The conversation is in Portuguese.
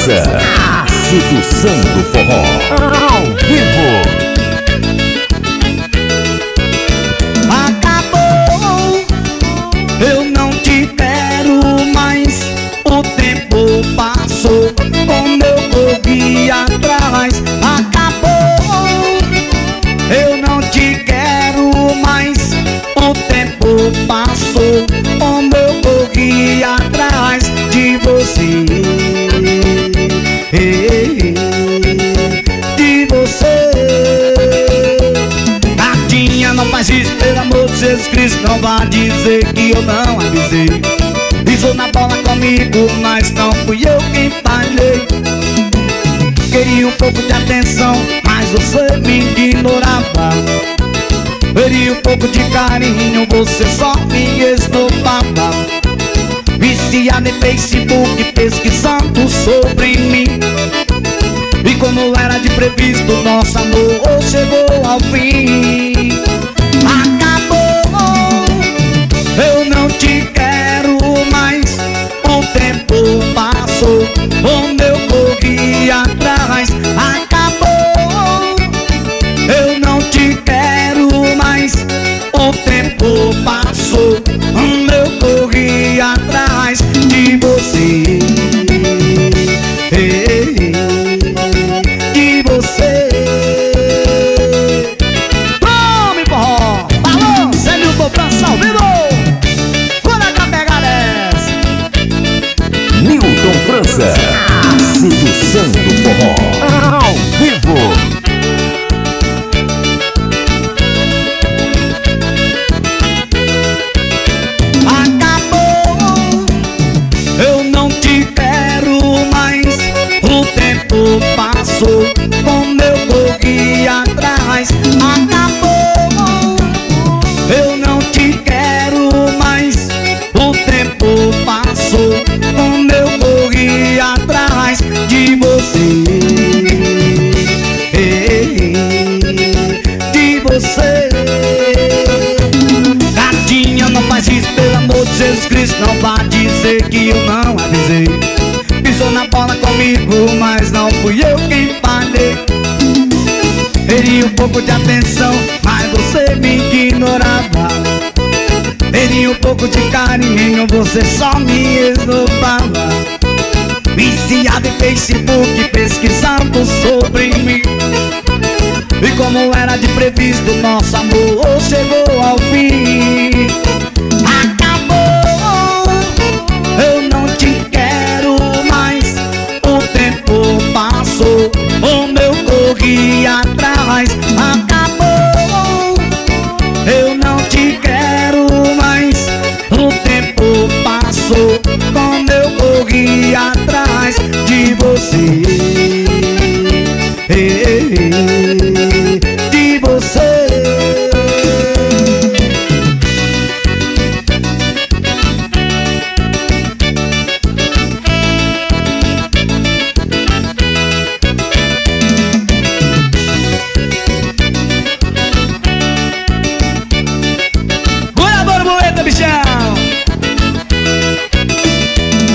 França, a sedução do forró, ao vivo. Acabou, eu não te quero mais. O tempo passou, como eu corri atrás. Acabou, eu não te quero mais. O tempo passou, como eu corri atrás de você. De você. Gatinha, não faz isso, pelo amor de Jesus Cristo. Não vá dizer que eu não avisei. Pisou na bola comigo, mas não fui eu quem falhei. Queria um pouco de atenção, mas você me ignorava. Queria um pouco de carinho, você só me esnobava. Viciado em Facebook, pesquisando sobre mim. E como era de previsto, nosso amor chegou ao fim. Acabou, eu não te quero mais. O tempo passou, como eu corri atrás. Acabou, eu não te quero mais. O tempo passou, como eu corri atrás de você. De você. Tome forró, balança, Milton França ao vivo. Bora cá pegar essa. Milton França, a sedução do forró, ao vivo. Acabou, eu não te quero mais. O tempo passou, como eu corri atrás. Acabou, eu não te quero mais. O tempo passou, como eu corri atrás de você. De você. Gatinha, não faz isso, pelo amor de Jesus Cristo. Não vá dizer que eu não avisei. Pisou na bola comigo, mas não fui eu quem falhei. Queria um pouco de atenção, mas você me ignorava. Queria um pouco de carinho, você só me esnobava. Viciado em Facebook, pesquisando sobre mim. E como era de previsto, nosso amor chegou ao fim.